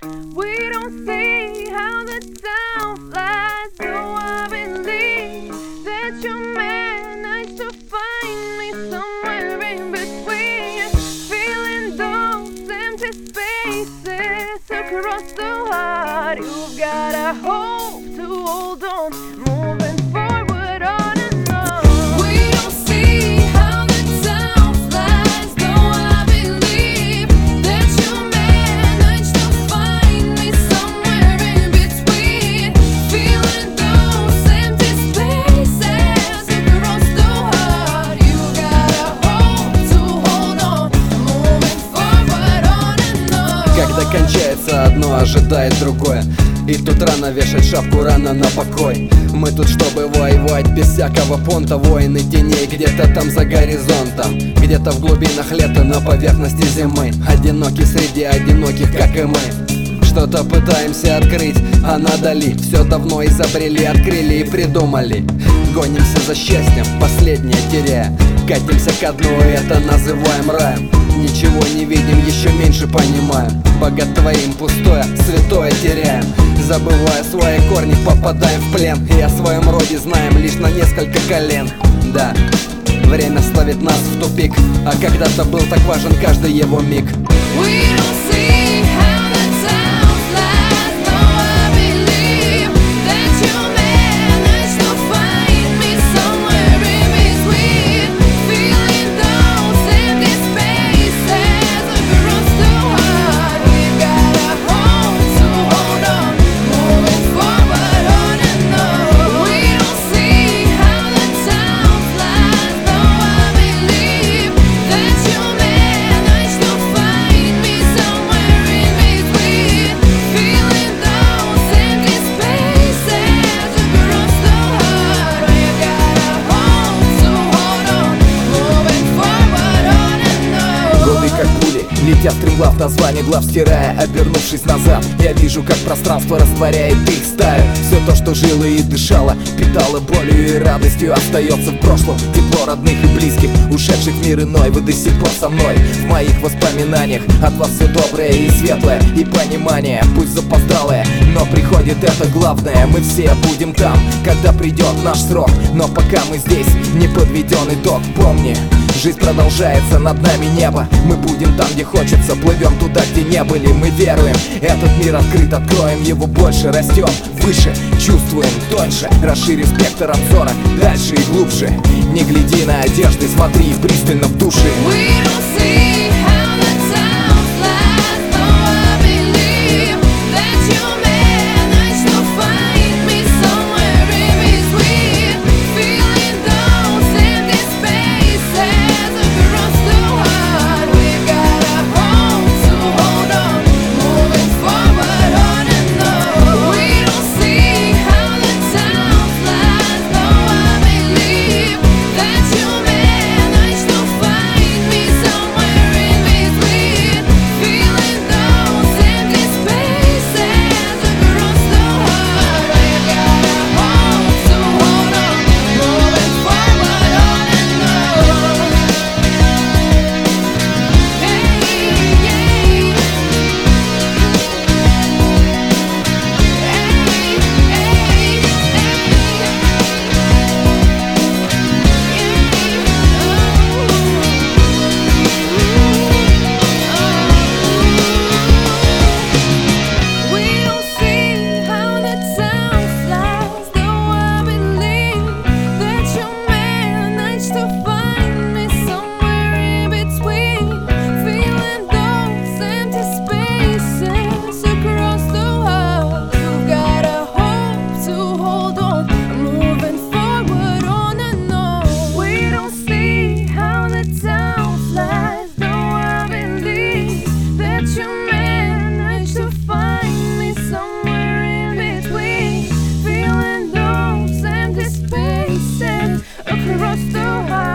We don't see how the time flies, though I believe that you managed to find me somewhere in between, filling those empty spaces across the heart. You've got a hope to hold on, moving forward on and on. We don't see how the time flies, though I believe that you managed to find me somewhere in between, feeling those empty spaces across the heart. You got a hope to hold on, moving forward on and on. Когда кончается одно, ожидает другое. И тут рано вешать шапку, рано на покой. Мы тут, чтобы воевать без всякого понта. Воины теней где-то там за горизонтом, где-то в глубинах лета, на поверхности зимы. Одиноки среди одиноких, как и мы. Что-то пытаемся открыть, а надали все давно изобрели, открыли и придумали. Гонимся за счастьем, последнее теряя. Катимся ко дну, и это называем раем. Ничего не видим, еще меньше понимаем. Боготворим пустое, святое теряем. Забывая свои корни, попадаем в плен. И о своем роде знаем лишь на несколько колен. Да, время ставит нас в тупик, а когда-то был так важен каждый его миг. We don't see how the time flies, though I believe that you managed to find me somewhere in between, feeling those empty spaces across the heart. We've got a hope to hold on, moving forward on and on. We don't see how the time flies, though I believe that you managed to find me somewhere in between, feeling those empty spaces across the heart. We've got a hope to hold on, moving forward on and on. Годы как пули летят стремглав, название глав стирая. Обернувшись назад, я вижу, как пространство растворяет их стаю. Все то, что жило и дышало, питало болью и радостью, остается в прошлом. Тепло родных и близких, ушедших в мир иной. Вы до сих пор со мной в моих воспоминаниях. От вас все доброе и светлое, и понимание, пусть запоздалое, но приходит это главное. Мы все будем там, когда придет наш срок, но пока мы здесь, не подведен итог. Помни, жизнь продолжается, над нами небо. Мы будем там, где хочется, плывем туда, где не были. Мы веруем, этот мир открыт, откроем его больше. Растем выше, чувствуем тоньше, расширим спектр обзора дальше и глубже. Не гляди на одежды, смотри пристально в души. We don't see how the time flies, though I believe that you managed to find me somewhere in between, feeling those empty spaces across the heart. We've got a hope to hold on, moving forward on and on. We don't see how the time flies, though I believe that you managed to find me somewhere in between, feeling those empty spaces across the heart. We've got a hope to hold on, moving forward on and on. We don't see how the time flies, though I believe that you managed to find me somewhere in between, feeling those empty spaces across the heart. You've got a hope to hold on, moving forward on and on. We don't see how the time flies, though I believe that you managed to find me somewhere in between, feeling those empty spaces across the heart.